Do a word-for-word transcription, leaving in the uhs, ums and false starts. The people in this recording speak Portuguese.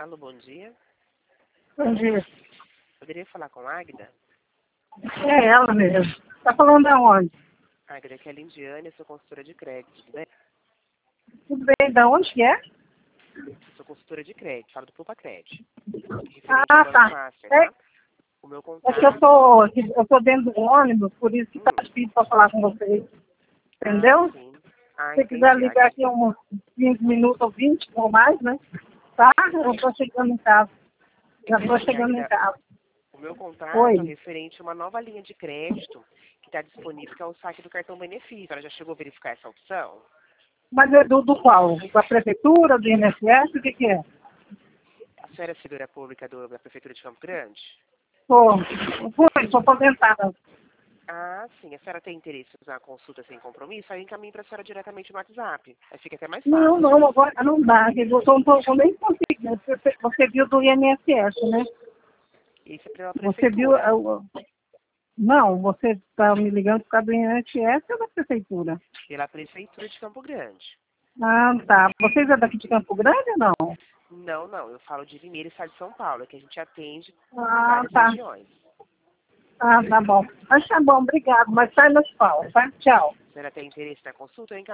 Alô, bom dia. Bom dia. Poderia falar com a Águida? É ela mesmo. Tá falando de onde? Águida, aqui é a Lindiane, eu sou consultora de crédito, tudo bem? Tudo bem, da onde que é? Sou consultora de crédito, falo do Poupa Crédito. Referente Ah, ao Banco tá. Master, É, tá? O meu é que eu contato... tô, eu tô dentro do ônibus, por isso que tá Hum, difícil pra falar com vocês. ah, Entendeu? sim. Se Ah, você quiser entendi, ligar Águida. aqui uns quinze minutos ou vinte ou mais, né? Tá? Eu tô chegando em casa. Já tô Entendi, chegando em Águida. casa. O meu contato é Oi. referente a uma nova linha de crédito que está disponível, que é o saque do cartão benefício. Ela já chegou a verificar essa opção? Mas é do, do qual? Da prefeitura, do I N S S, o que que é? A senhora é servidora pública do- da Prefeitura de Campo Grande? Tô, fui, tô aposentada. Ah, sim. A senhora tem interesse em usar a consulta sem compromisso? Aí encaminho para a senhora diretamente no WhatsApp. Aí fica até mais Não, fácil. não, agora não dá. Eu tô, tô, tô nem conseguindo. Você, você viu do I N S S, né? Isso é pela Você viu... Prefeitura. ah, o- Não, você está me ligando por causa do I N S S ou da prefeitura? Pela Prefeitura de Campo Grande. Ah, tá. Vocês é daqui de Campo Grande ou não? Não, não. Eu falo de Limeira e Estado de São Paulo, é que a gente atende Ah, várias tá. regiões. Ah, tá bom. Mas tá bom, obrigado. Mas sai nos pau, tá? Tchau. A senhora tem interesse na consulta? Eu